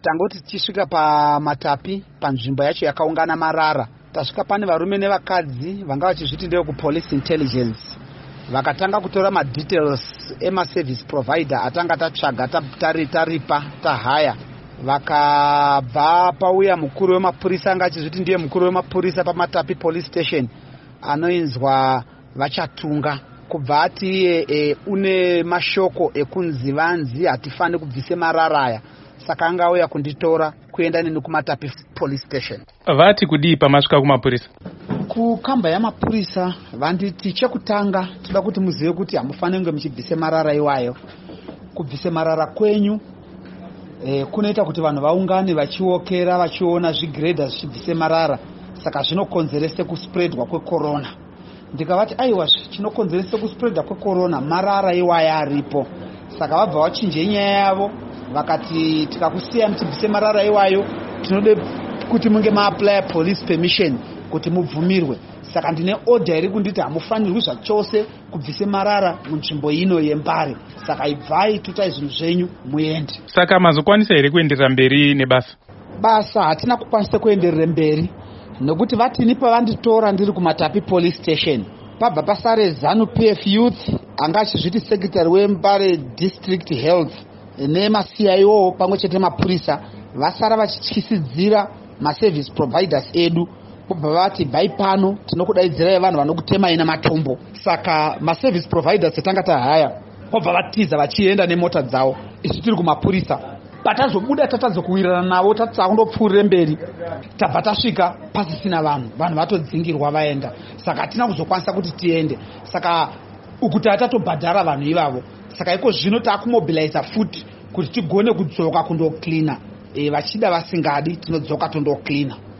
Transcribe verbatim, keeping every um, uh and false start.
Tangoti tichisvika paMatapi panzvimbo yacho yakaungana marara, tasvika pane varume nevakadzi vanga vachizviti ndeye kupolice intelligence. Vakatanga kutora madetails emaservice provider atanga tatsvaga taripa tahaya. Vakabva pauya mukuru wemapurisa anga achizviti ndiye mukuru wemapurisa paMatapi police station anoinzwa Vachatunga. Kubva ati iye e, une mashoko ekunzi vanzi hatifani kubvise marara aya. Saka anga auya kunditora kuenda neni kuMatapi police station. Vati kudii pamasvika kumapurisa? Kukamba yamapurisa vanditi chekutanga toda kuti muzive kuti hamufani kunge muchibvise marara iwayo. Kubvise marara kwenyu e, kunoita kuti vanhu vaungane vachiokera vachiona zvigredha zvichibvise marara, saka zvinokonzeresa kuspreadwa kwecorona. Ndikavati aiwa chinokonzeresa kuspreadwa kwecorona marara iwaya aripo. Saka vabva vachinje nyaya yavo vakati tikakusiya muchibvise marara iwayo tinode kuti munge maapply police permission kuti mubvumirwe. Saka ndine order iri kunditi hamufanirwi zvachose kubvise marara munzvimbo ino yeMbare. Saka ibvai tutai zvinhu zvenyu muende. Saka mazokwanisa here kuenderera mberi nebasa? Basa hatina kukwanisa kuenderera mberi nekuti vatini pavanditora ndiri kuMatapi police station pabva pasare Zanu P F Youth anga achizviti secretary weMbare district health nemaC I O pamwe chete mapurisa vasara vachityisidzira maservice providers edu. Kubva vati bai pano tinokudaidzirai vanhu vanokutema ina matombo. Saka maservice providers etanga tahaya kubva vatiza vachienda nemota dzavo. Isu tiri kumapurisa patazobuda tatazokuwirirana navo tatsa kundopfuurire mberi tabva tasvika pasisina vanhu vanhu vatodzingirwa vaenda. Saka hatina kuzokwanisa kuti tiende. Saka uku tatatobhadhara vanhu ivavo. Saka iko zvino taakumobiliza futi kuti tigone kudzoka kundocleana. E, vachida vasingadi tinodzoka tondocleana.